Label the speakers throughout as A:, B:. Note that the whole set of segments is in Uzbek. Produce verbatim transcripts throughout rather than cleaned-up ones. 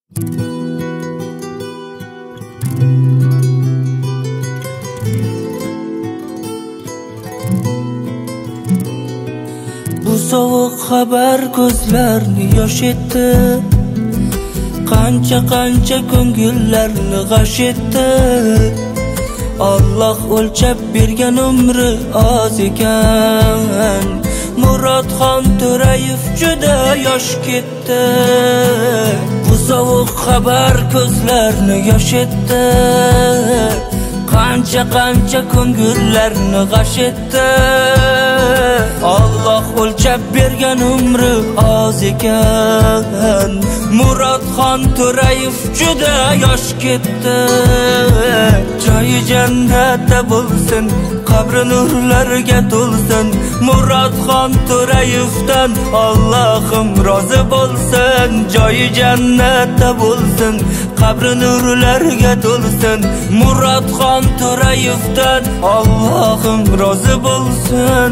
A: Bu sovuq xabar ko'zlarni yosh etdi, qancha qancha ko'ngillarni g'ash etdi. Alloh o'lchab bergan umri oz ekan, Murodxon To'rayev juda yosh ketdi. Bu sovuq xabar ko'zlarni yosh etdi, qancha qancha ko'ngillarni g'ash etdi. Alloh o'lchab bergan umri oz ekan, Murodxon To'rayev juda yosh ketdi. Joyi jannatda bo'lsin, qabri nurlarga to'lsin. Murodxon To'rayevdan Allohim rozi bo'lsin. Joyi jannatda bo'lsin, qabri nurlarga to'lsin. Murodxon To'rayevdan Allohim rozi bo'lsin.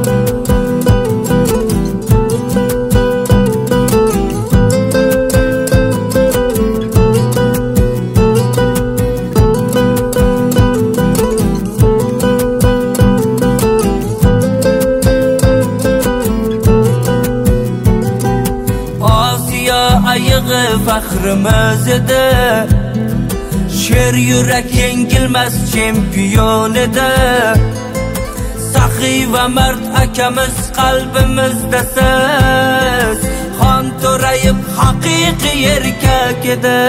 A: Ayığı faxrimiz edi, sher yurak yengilmas chempion edi. Saxiy va mard akamiz qalbimizda siz, Xon To'rayev haqiqiy erkak edi.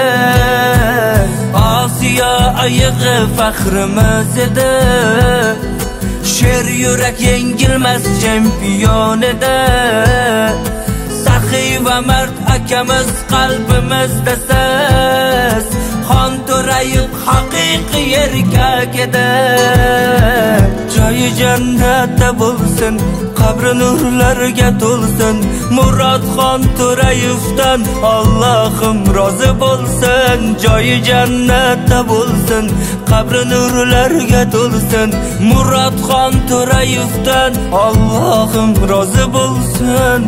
A: Osiyo ayığı faxrimiz edi, sher yurak yengilmas chempion edi. Saxiy va mard akamiz qalbimizda siz, Xon To'rayev haqiqiy erkak edi. Joyi jannatda bo'lsin, qabri nurlarga to'lsin. Murodxon To'rayevdan Allohim rozi bo'lsin. Joyi jannatda bo'lsin, qabri nurlarga to'lsin. Murodxon To'rayevdan Allohim rozi bo'lsin.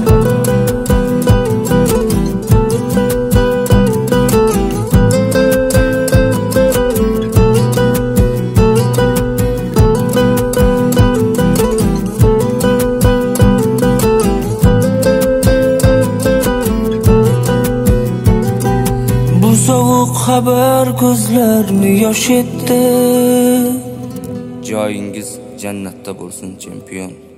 A: Bu sovuq xabar ko'zlarni yosh etdi.
B: Joyingiz jannatda bo'lsin, chempion.